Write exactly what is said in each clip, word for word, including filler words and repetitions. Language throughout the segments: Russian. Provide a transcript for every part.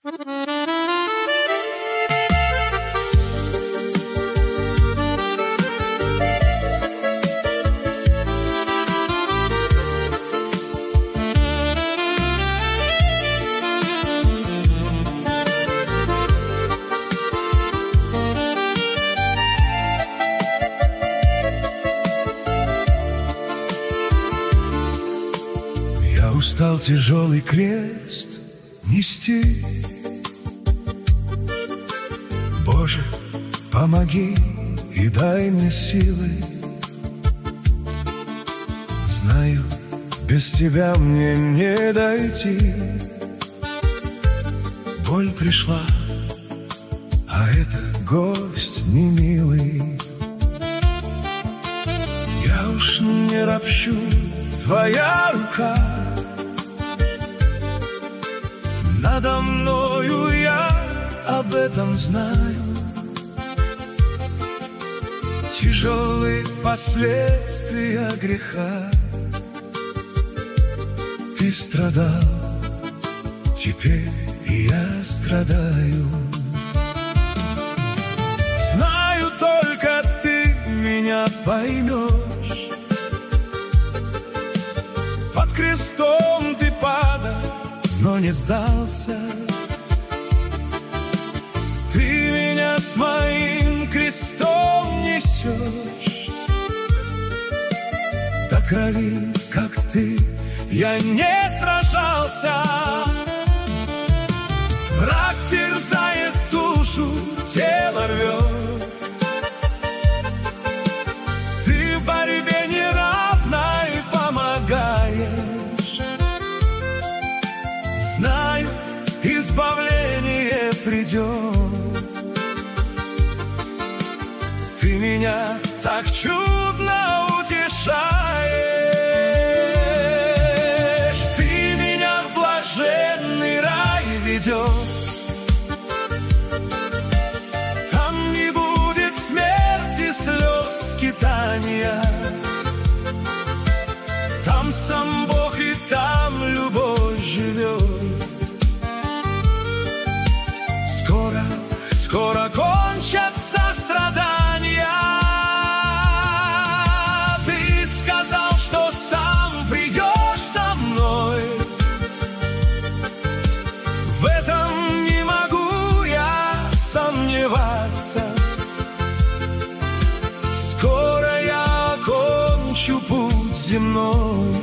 Устал тяжелый крест нести. Боже, помоги и дай мне силы. Знаю, без тебя мне не дойти. Боль пришла, а это гость не милый. Я уж не ропщу, твоя рука надо мною, я об этом знаю. Тяжелые последствия греха. Ты страдал, теперь и я страдаю. Знаю, только ты меня поймешь. Под крестом ты падал, но не сдался. Ты меня с моим крестом несешь. До крови, как ты, я не сражался. Враг терзает душу, тело рвет. Ты в борьбе неравной помогаешь. Знаю, избавление придет. Ты меня так чудно утешаешь. Ты меня в блаженный рай ведешь. Там не будет смерти, слез, скитания. Там сам Бог и там любовь живет. Скоро, скоро кончатся страдания. Ты сказал, что сам придешь со мной. В этом не могу я сомневаться. Скоро я окончу путь земной,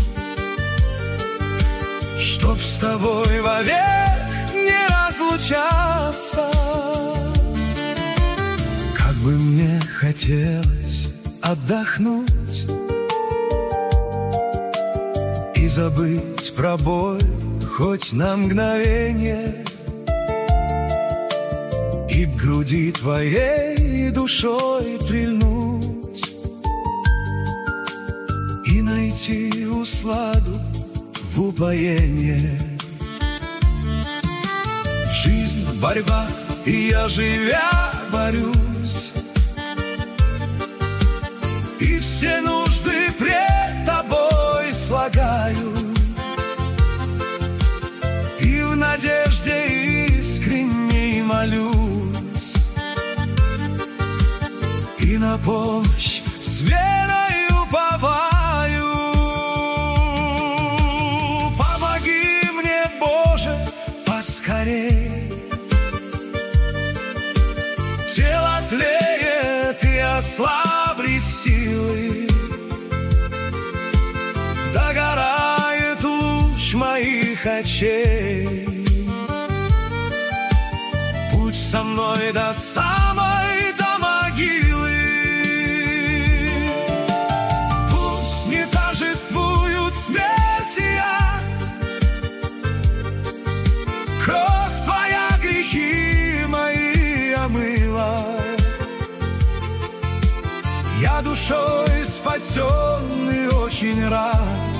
чтоб с тобой вовек не разлучаться. Как бы мне хотелось отдохнуть и забыть про боль хоть на мгновение, и к груди твоей душой прильнуть, и найти усладу в упоенье. Жизнь — борьба, и я, живя, борюсь, и все нужды пред тобой слагаю, и в надежде искренней молюсь, и на помощь с верой уповаю. Помоги мне, Боже, поскорей. Тело тлеет, и ослабли силы. Догорает луч моих очей. Путь со мной до самой, до могилы. Пусть не торжествуют смерть и ад. Кровь твоя грехи мои омыла. Я душой спасенный очень рад,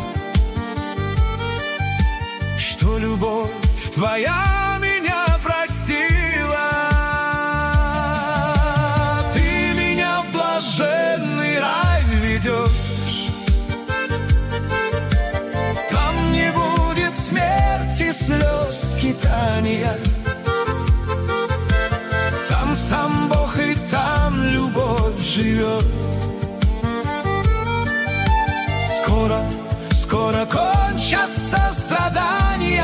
что любовь твоя меня простила. Ты меня в блаженный рай ведешь. Там не будет смерти, слез, скитаний. страдания. Там сам Бог и там любовь живет. Скоро, скоро кончатся страдания.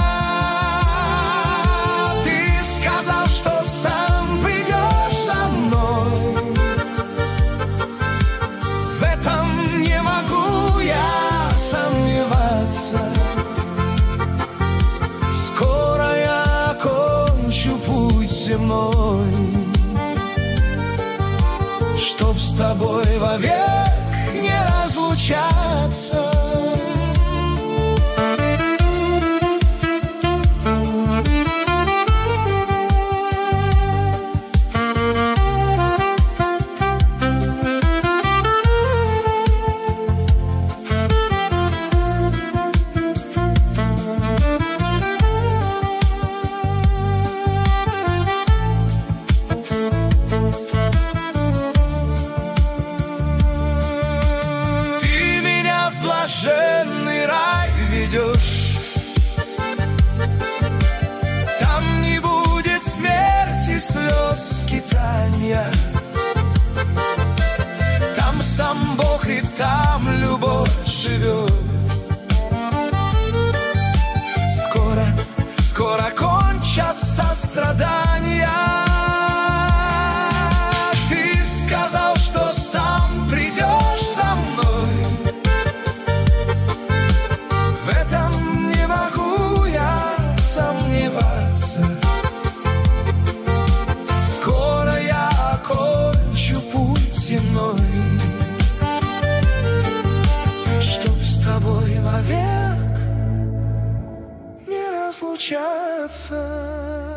Ты сказал, что сам придешь за мной. В этом не могу я сомневаться. Скоро я кончу путь земной, чтоб с тобой вовек не разлучаться. Блаженный рай ведешь. Там не будет смерти, слез, скитания. Там сам Бог и там любовь живет. Скоро, скоро кончатся страдания. Ты сказал, что сам придешь за мной. Скоро я окончу путь земной, чтоб с тобой вовек не разлучаться.